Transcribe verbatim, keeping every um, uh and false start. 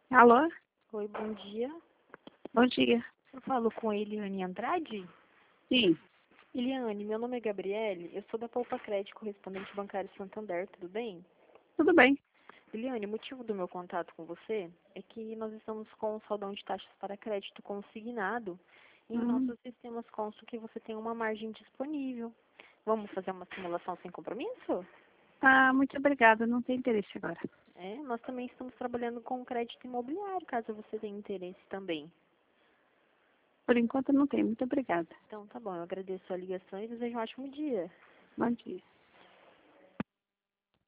Alô? Oi, bom dia. Bom dia. Eu falo com a Eliane Andrade? Sim, Eliane, meu nome é Gabriele, eu sou da Poupa Crédito, correspondente bancário Santander, tudo bem? tudo bem. Eliane, o motivo do meu contato com você é que nós estamos com o saldão de taxas para crédito consignado e em Hum, nossos sistemas consta que você tem uma margem disponível. Vamos fazer uma simulação sem compromisso? ah, muito obrigada. Não tem interesse agora. É, nós também estamos trabalhando com crédito imobiliário, caso você tenha interesse também. Por enquanto não tem. Muito obrigada. Então tá bom, eu agradeço a ligação e desejo um ótimo dia. Bom dia.